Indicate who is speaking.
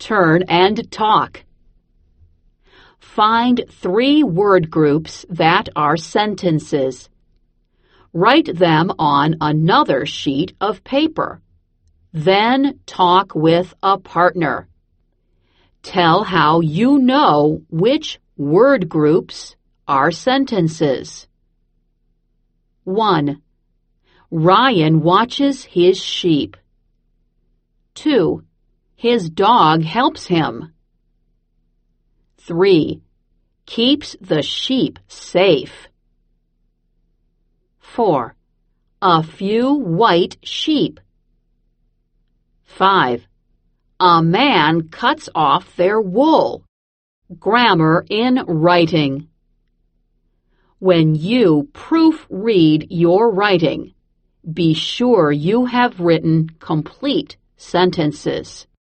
Speaker 1: turn and talk. Find 3 word groups that are sentences. Write them on another sheet of paper. Then talk with a partner. Tell how you know which word groups are sentences. 1. Ryan watches his sheep. 2. His dog helps him. 3. Keeps the sheep safe. 4. A few white sheep. 5. A man cuts off their wool. Grammar in writing. When you proofread your writing, be sure you have written complete sentences.